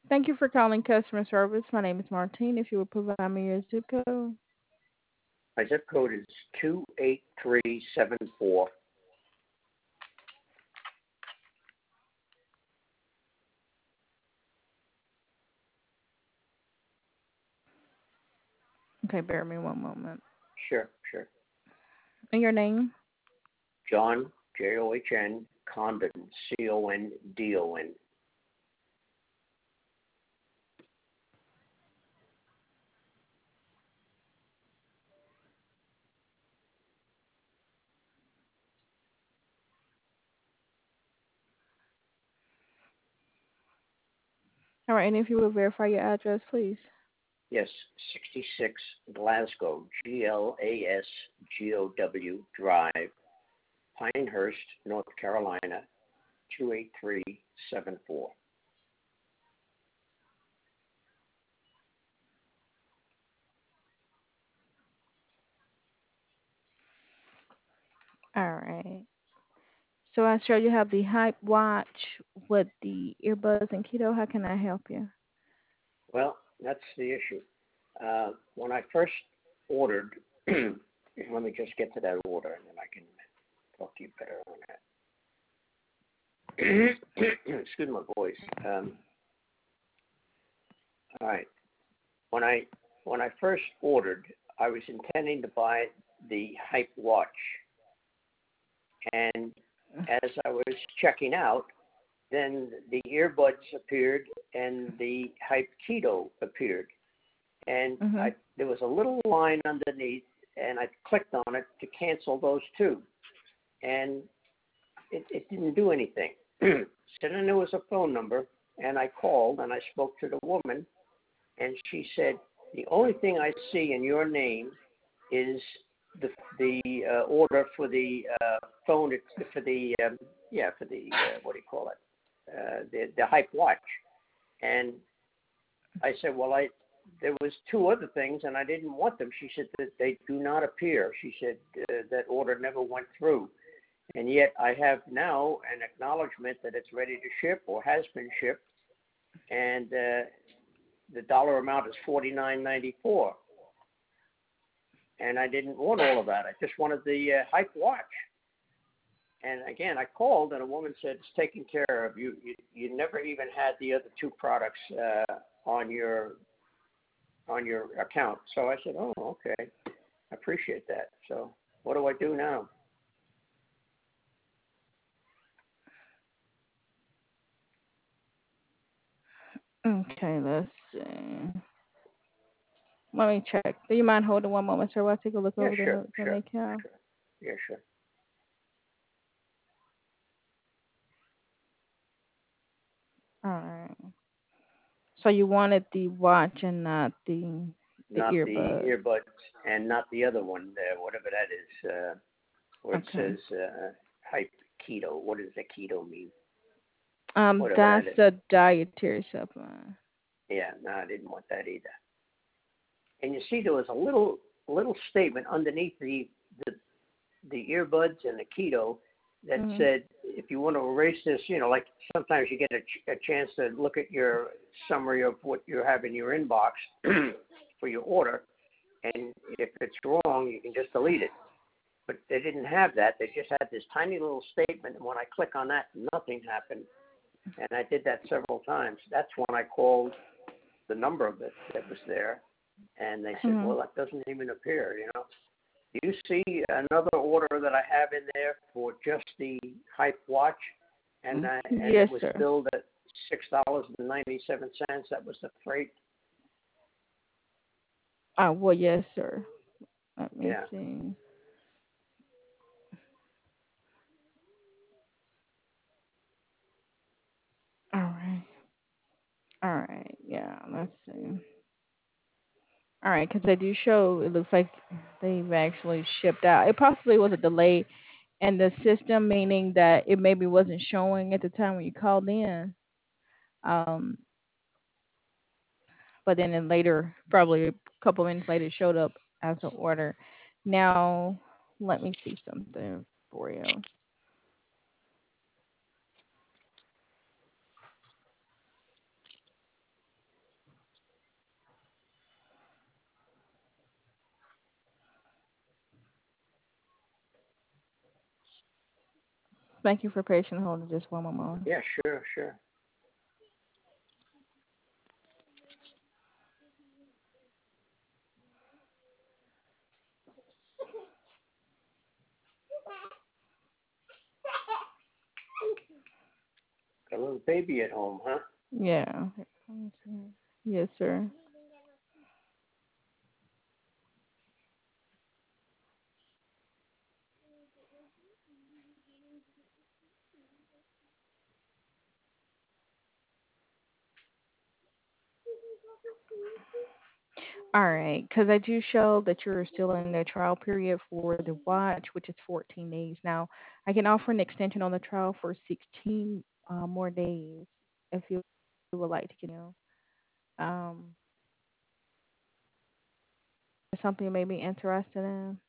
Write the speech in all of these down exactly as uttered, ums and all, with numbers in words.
Thank you for calling customer service. My name is Martine. If you would provide me your zip code. My zip code is two eight three seven four. Okay, bear me one moment. Sure, sure. And your name? John, J O H N, Condon, C O N D O N. All right, and if you would verify your address, please. Yes, sixty-six Glasgow, G L A S G O W Drive, Pinehurst, North Carolina, two eight three seven four. All right. So I sure you have the Hype Watch with the earbuds and keto. How can I help you? Well, that's the issue. Uh, when I first ordered, let me just get to that order and then I can talk to you better on that. Excuse my voice. Um, all right. When I when I first ordered, I was intending to buy the Hype watch, and as I was checking out, then the earbuds appeared and the Hype Keto appeared, and Mhm. I, there was a little line underneath, and I clicked on it to cancel those two, and it, it didn't do anything. So then there was a phone number, and I called and I spoke to the woman, and she said, the only thing I see in your name is the the uh, order for the uh, phone, for the, um, yeah, for the, uh, what do you call it, uh, the, the Hype Watch. And I said, well, I there was two other things, and I didn't want them. She said that they do not appear. She said uh, that order never went through. And yet I have now an acknowledgement that it's ready to ship or has been shipped, and uh, the dollar amount is forty-nine ninety-four. And I didn't want all of that. I just wanted the uh, Hype watch. And again, I called, and a woman said it's taken care of. You you, you never even had the other two products uh, on your on your account. So I said, oh, okay, I appreciate that. So what do I do now? Okay, let's see. Let me check. Do you mind holding one moment, sir, while I take a look Yeah, over the sure, notes on the sure, account? sure. Yeah, sure. All right. So you wanted the watch and not the the Not the earbuds. earbuds and not the other one there, whatever that is, uh, where it Okay. says uh, Hype Keto. What does the keto mean? Um, Whatever that that's is. a dietary supplement. Yeah, no, I didn't want that either. And you see, there was a little little statement underneath the the, the earbuds and the keto that Mhm. said, if you want to erase this, you know, like sometimes you get a, ch- a chance to look at your summary of what you have in your inbox for your order, and if it's wrong, you can just delete it. But they didn't have that. They just had this tiny little statement, and when I click on that, nothing happened. And I did that several times. That's when I called the number that, that was there, and they said, Mhm. well, that doesn't even appear, you know. Do you see another order that I have in there for just the Hype watch, and I, and it Yes, was sir. billed at six dollars and ninety-seven cents? That was the freight. Uh, well, yes, sir. Let me Yeah. see. All right. All right. Yeah. Let's see. All right, because they do show. It looks like they've actually shipped out. It possibly was a delay in the system, meaning that it maybe wasn't showing at the time when you called in. Um, but then in later, probably a couple minutes later, it showed up as an order. Now, let me see something for you. Thank you for patient holding just one moment. Yeah, sure, sure. Got a little baby at home, huh? Yeah. Yes, sir. All right, because I do show that you're still in the trial period for the watch, which is fourteen days. Now, I can offer an extension on the trial for sixteen uh, more days if you would like to continue. Um, is something you may be interested in?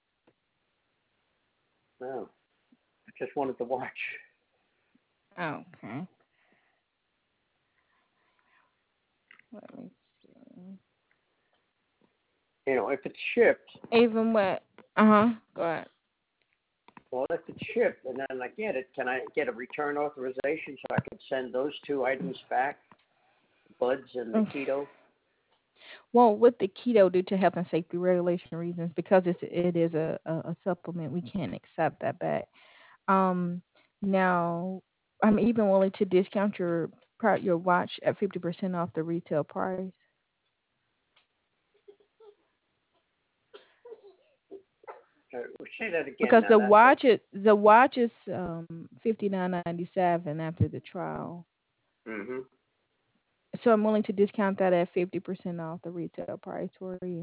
No, I just wanted to watch. Okay. Let me see. You know, if it's shipped, Even what? Uh huh. Go ahead. well, if it's shipped and then I get it, can I get a return authorization so I can send those two items back, buds and the Okay. keto? Well, with the keto, due to health and safety regulation reasons, because it's it is a, a, a supplement, we can't accept that back. Um, now I'm even willing to discount your pri- your watch at fifty percent off the retail price Uh, say that again because now. the That, that watch is the watch is um fifty nine ninety seven after the trial. mm-hmm. So I'm willing to discount that at fifty percent off the retail price for you,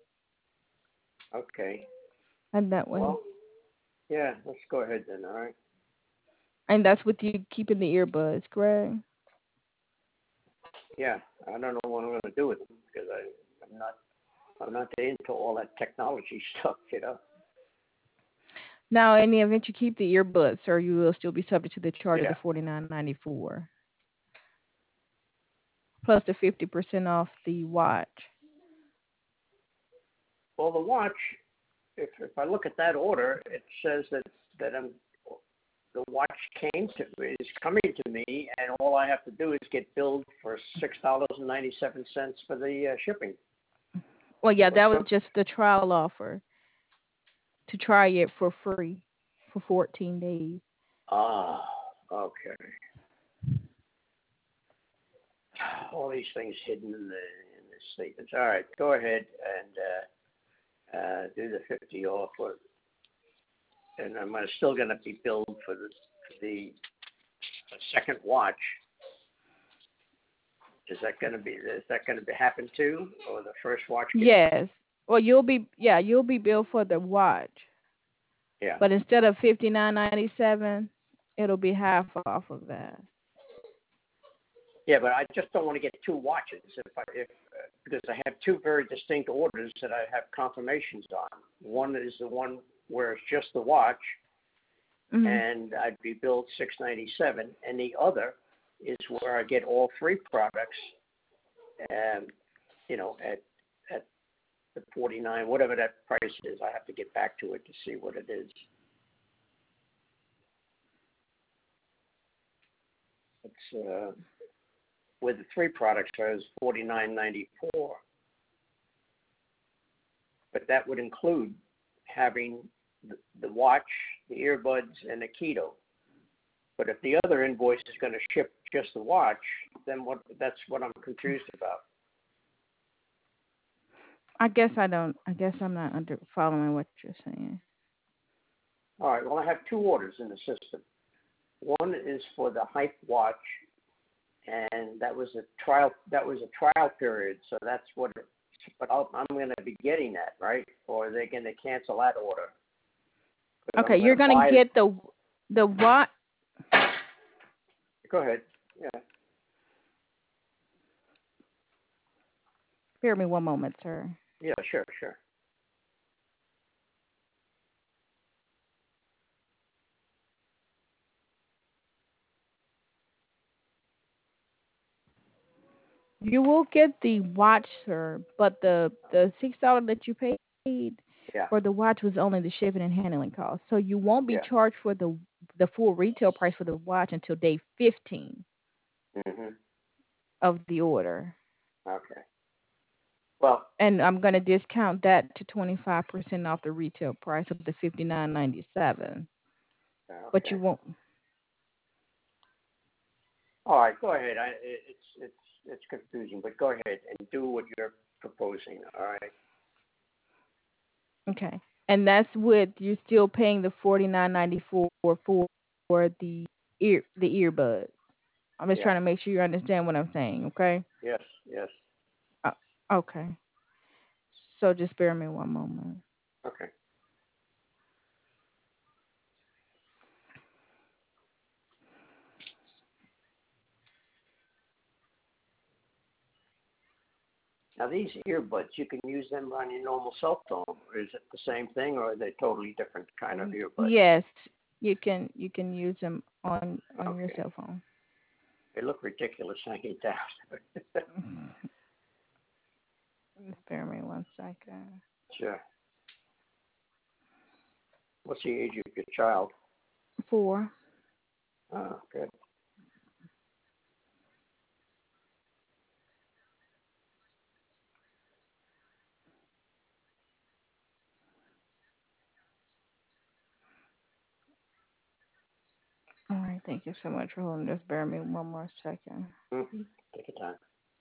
Okay. and that way, Well, yeah, let's go ahead then, all right? and that's with you keeping the earbuds, correct? Yeah, I don't know what I'm going to do with them because I, I'm not I'm not into all that technology stuff, you know. Now, in the event you keep the earbuds, sir, you will still be subject to the charge of Yeah. the forty nine ninety four plus the fifty percent off the watch. Well, the watch, if if I look at that order, it says that that I'm the watch came to is coming to me, and all I have to do is get billed for six dollars and ninety seven cents for the uh, shipping. Well, yeah, What's that was up? just the trial offer to try it for free for fourteen days. Ah, okay. All these things hidden in the in the statements. All right, go ahead and uh, uh, do the fifty off, or, and I'm still going to be billed for the the second watch. Is that going to be is that going to happen too, or the first watch gets? Yes. Well, you'll be yeah, you'll be billed for the watch, Yeah, but instead of fifty nine ninety seven, it'll be half off of that. yeah, but I just don't want to get two watches if I if uh, because I have two very distinct orders that I have confirmations on. One is the one where it's just the watch, Mhm. and I'd be billed six ninety seven, and the other is where I get all three products, and you know at at the forty nine whatever that price is. I have to get back to it to see what it is. It's uh, with the three products, I was forty nine ninety four, but that would include having the, the watch, the earbuds, and the keto. But if the other invoice is going to ship just the watch, then what? That's what I'm confused about. I guess I don't. I guess I'm not under following what you're saying. All right. Well, I have two orders in the system. One is for the Hype watch, and that was a trial. That was a trial period, so that's what. It, but I'll, I'm going to be getting that, right? Or are they going to cancel that order? Because Okay, I'm going you're to gonna buy. get the the watch. Go ahead. Yeah. Bear me one moment, sir. Yeah. Sure. Sure. You will get the watch, sir, but the the six dollars that you paid Yeah. for the watch was only the shipping and handling cost. So you won't be Yeah. charged for the the full retail price for the watch until day fifteen Mhm. of the order. Okay. Well, And I'm going to discount that to twenty-five percent off the retail price of the fifty-nine ninety-seven. But okay. you won't. All right, go ahead. I, it- it's it's it's confusing, but go ahead and do what you're proposing. All right. Okay. And that's with you're still paying the forty-nine ninety-four for for the ear the earbuds. I'm just Yeah. trying to make sure you understand what I'm saying, okay? Yes. Yes. Uh, okay. So just bear me one moment. Okay. Now these earbuds, you can use them on your normal cell phone. Or is it the same thing, or are they totally different kind of Y- earbuds? Yes, you can you can use them on on your Okay. cell phone. They look ridiculous. I hate that. Just bear me one second. Sure. What's the age of your child? Four. Oh, good. All right, thank you so much for holding. Just bear me one more second. Mm-hmm. Take your time.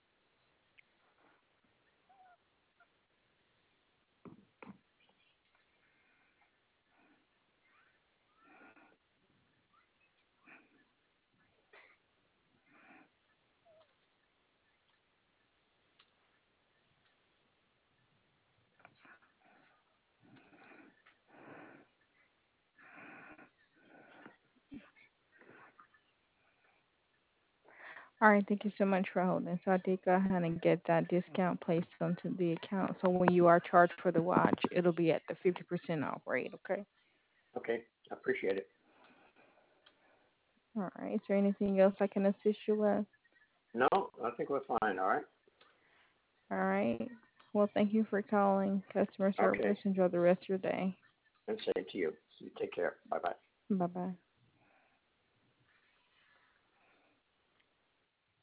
All right, thank you so much for holding. So I did go ahead and get that discount placed onto the account. So when you are charged for the watch, it'll be at the fifty percent off rate, okay? Okay. I appreciate it. All right. Is there anything else I can assist you with? No, I think we're fine. All right. All right. Well, thank you for calling customer Okay. service. Enjoy the rest of your day. And same to you. You take care. Bye bye. Bye bye.